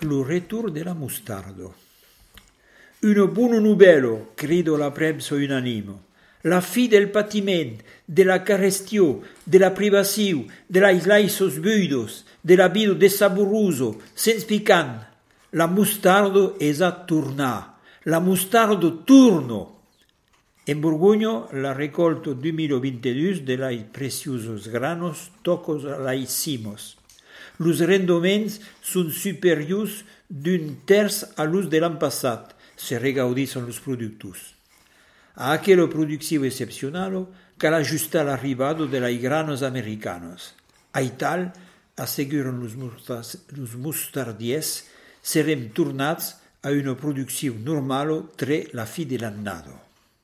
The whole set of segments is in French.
lo retour della mustardo. Una buona novella, credo la premsa unanime. La fi del patiment, della carestió, della privació, della islaisos buidos, della bido desaboruso, sens picant. La mustardo es a tornar. La mustardo turno. En Borgogno la recolto 2022 de lai preciosos granos tocos laissimos. Los rendiments són superiors d'un terç a los de l'any passat, se regaudisson los productors. A aquello productivo excepcional cal ajustar l'arribado de lai granos americanos. Aital, asseguren los mustardiers, serem tornats a una producció normal tre la fi de l'annado.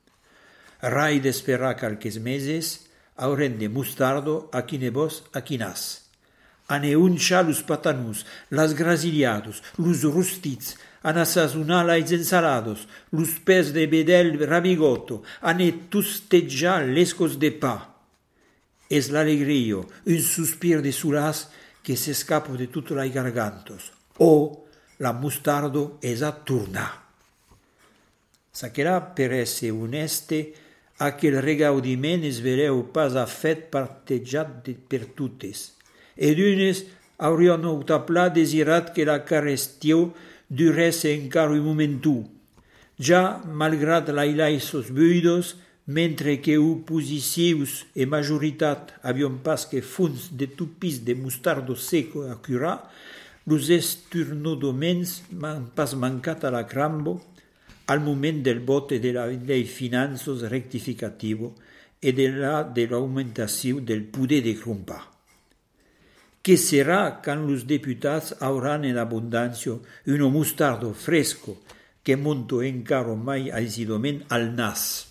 Rai d'esperar qualques meses, haurem de mustardo a quinebos a quinas. Ane uncha los patanus, las grasiliados, los rustits, ane sazonar les ensalados, los pes de bedel ravigoto, ane tosteggiar lescos de pa. Es l'alegrio, un suspir de sulas que s'escapa de tutte les gargantos. O la mustardo es a tornar. Saquerà per esse oneste aquel regaudiment es vereu pas a fet partejat per totes. Ed unes haurien autapla desirat que la carestió duresse encara un momentu. Ja, malgrat l'ailaisos buidos, mentre que oposicius e majoritat avion pas que fons de tupis de mustardo seco a curar, los esturnodoments m'han pas mancat a la crambo al moment del vote de la ley finanzos rectificativo e de l'aumentació del poder de comprar. Què serà quan los deputats hauran en abundància un mustardo fresco que monto encara mai aisidament al nas?